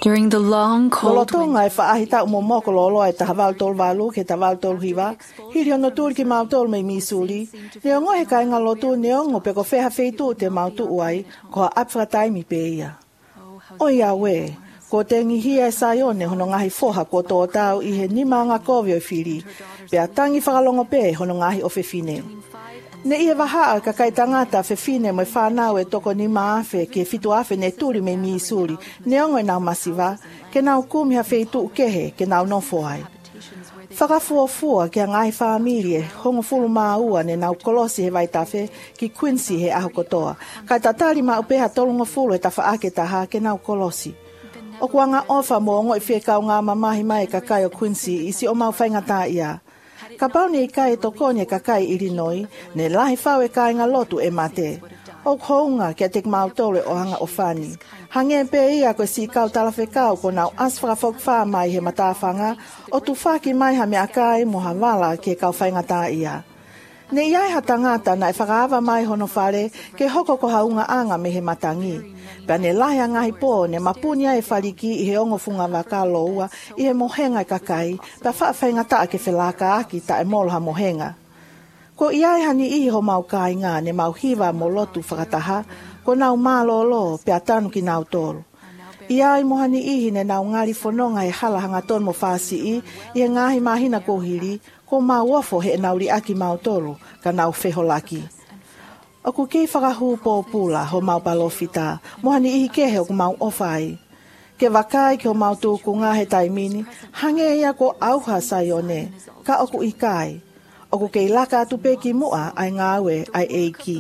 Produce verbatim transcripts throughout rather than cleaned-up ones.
During the long cold Loloto ngai whaahita umomo ko lolo e tahawal tol walu ke tawal tol hiwa. Hiri ono tūri ki mautol me misuli. Neo ngohe kai ngā lotu neo ngo pe ko wheha wheitu te mautu uai ko ha apwhatai mi pe ia. O ia we, ko te ngihia e saione hono ngahi foha ko tō tau i he nima ngā kowe o whiri. Pea tangi whakalongo pe hono ngahi o whewhine. Ne ia wahaa ka kai tangata whewhine mo e whanau e toko ni maafe ke fitu afe ne turi me miisuri ne ongo e nau masiwa ke nau kumi ha wheitu kehe ke nau nofo ai. Whakafuafua ke a ngai whaamirie hongo fulu maua ne nau kolosi he waitawhe ki Quincy he aho kotoa. Kai tatari ma upeha tolungo fulu e ta whaake taha ke nau kolosi. O kua ngā ofa mo ongo i whekau ngā mamahi mai ka kai o Quincy isi o mau whaingata ia. Ka pauni i kai tokone ka kai Illinois, ne lahi whau e kai ngā lotu e mate. O kounga kia tek mautore o hanga o whani. Hange pe ia koe si kau talawhe kau ko nau aswhaka whok wha mai he matawhanga, o tu whaki mai ha mea kai mo ha wala ke kau whaingata ia. Ne iai ha tangata na e whakaawa mai hono whare ke hoko ko haunga anga me he matangi. Pea ne lahi a ngahi pō ne mapunia e whariki i he ongo funga waka loua i he mohenga i kakai, pea whaawhaingata ke whelaka aki ta e moloha mohenga. Ko iai hani ihi ho mau kai ngā ne mau hiwa mo lotu whakataha, ko nau mālolo pea tanu ki nau tolu. Iai mohani ihi ne nau ngari whanonga e halahanga ton mo whasi i, i he ngahi mahina kohiri, ko mau wafo he nauri aki mau tolu, ka nau wheholaki. O ku kei whakahu pōpula ho mau palofita, mohani ihi kehe o ku mau ofai. Ke wakai ki ho mau tūku ngā he taimini, hange ia ko auha saione, ka oku i kai. O ku kei laka atu pe ki mua ai ngāwe ai eiki.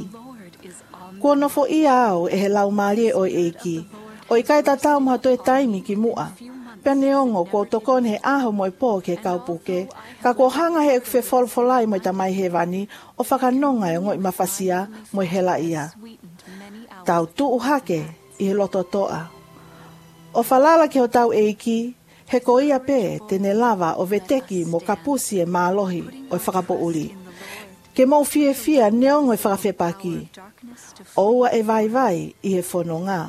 Ko nofo ia au e he lau marie o eiki. O i kai tatau moha toi taimi ki mua. Pea neongo ko tokone he aho mo i pō ke kaupuke. Ka ko hanga he ukwe folfolai mo i tamai he wani o whakanonga e ngoi mawhasia mo i hela ia. Tau tuu hake i he loto toa. O whalala ke o tau eiki, he ko ia pe tene lava o veteki mo kapusi e mālohi o i whakapo uli. Ke mau fie fia neongo i whakawhepaki. O ua e vai vai i he whono ngā.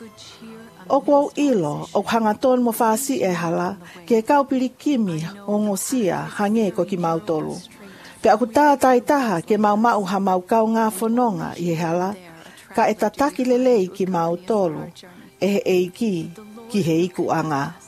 O kua ilo, o hangaton mo whaasi e hala, ke kaupiri kimi o ngosia hange ko ki mautolu. Pe aku tātai taha ke mau mau ha mau kau ngā whanonga i he hala, ka e tataki lelei ki mautolu, e he eiki ki he iku anga.